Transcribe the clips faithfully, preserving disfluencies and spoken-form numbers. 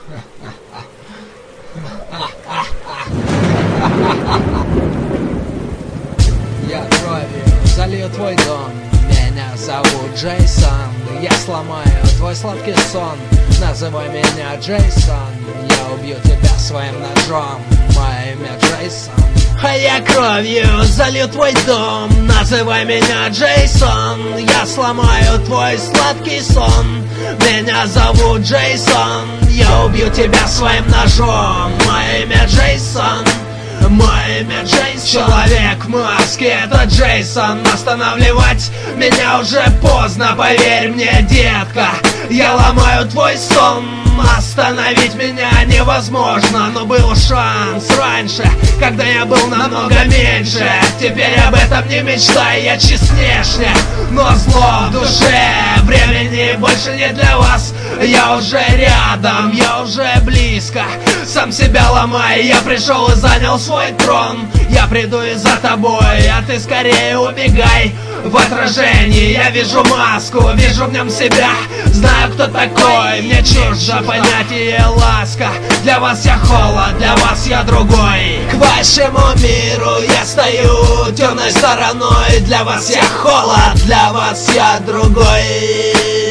Я кровью залью твой дом. Меня зовут Джейсон. Я сломаю твой сладкий сон. Называй меня Джейсон. Я убью тебя своим ножом. Мое имя Джейсон. А я кровью залью твой дом. Называй меня Джейсон. Я сломаю твой сладкий сон. Меня зовут Джейсон. Я убью тебя своим ножом. Мое имя Джейсон. Мое имя Джейсон. Человек в маске, это Джейсон. Останавливать меня уже поздно, поверь мне, детка. Я ломаю твой сон. Остановить меня невозможно, но был шанс раньше, когда я был намного меньше. Теперь об этом не мечтай, я честнейший, но зло в душе. Времени больше не для вас. Я уже рядом, я уже близко. Сам себя ломай, я пришел и занял свой трон. Я приду и за тобой, а ты скорее убегай. В отражении я вижу маску, вижу в нем себя. Знаю, кто такой, мне чуждо понятие ласка. Для вас я холод, для вас я другой. К вашему миру я стою темной стороной. Для вас я холод, для вас я другой.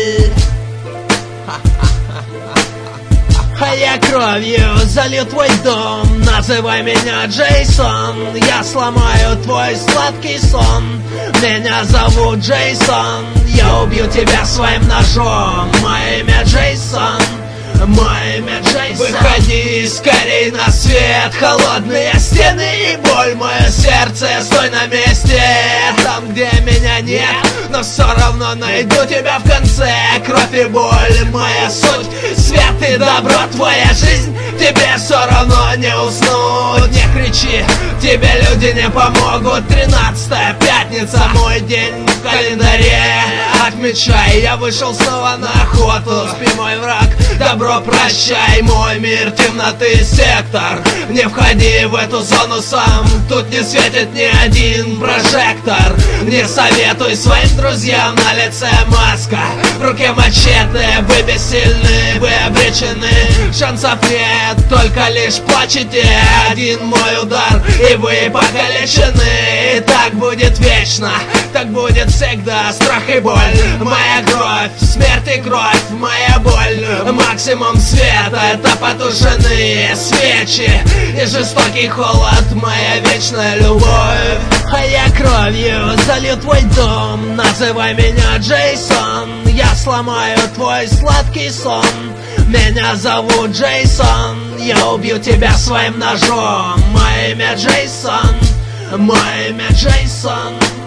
А я кровью залью твой дом. Называй меня Джейсон. Я сломаю твой сладкий сон. Меня зовут Джейсон. Я убью тебя своим ножом. Мое имя Джейсон. Мое имя Джейсон. Выходи скорей на свет. Холодные стены и боль. Мое сердце, стой на месте. Там, где меня нет, но все равно найду тебя в конце. Кровь и боль, моя суть. Свет и добро, твоя жизнь. Тебе все равно не уснуть. Не кричи, тебе люди не помогут. Тринадцатая пятница, мой день в календаре. Отмечай, я вышел снова на охоту. Спи, мой враг, добро прощай. Мой мир темноты, сектор. Не входи в эту зону сам. Тут не светит ни один прожектор. Не советуй своим друзьям, на лице маска. В руке мачете, вы бессильны, вы обречены. Шансов нет, только лишь плачете. Один мой удар, и вы покалечены. И так будет вечно, так будет всегда. Страх и боль, моя кровь, смерть и кровь, моя боль. Максимум света, это потушенные свечи и жестокий холод, моя вечная любовь. А я кровью залью твой дом. Называй меня Джейсон. Я сломаю твой сладкий сон. Меня зовут Джейсон. Я убью тебя своим ножом. Мое имя Джейсон. Мое имя Джейсон.